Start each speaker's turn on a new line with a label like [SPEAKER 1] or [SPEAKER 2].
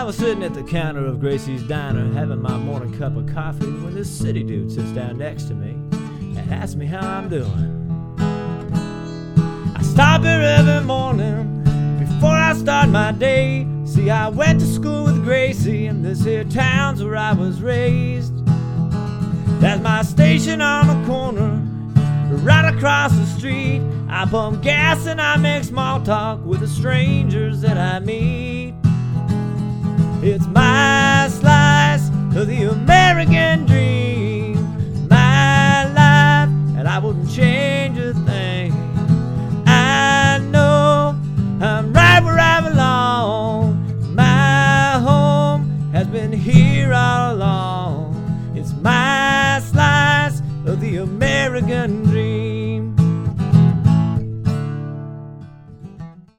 [SPEAKER 1] was sitting at the counter of Gracie's Diner having my morning cup of coffee when this city dude sits down next to me and asks me how I'm doing. I stop here every morning before I start my day. See, I went to school with Gracie, and this here town's where I was raised. That's my station on the corner, right across the street. I pump gas and I make small talk with the strangers that I meet. It's my slice of the American dream.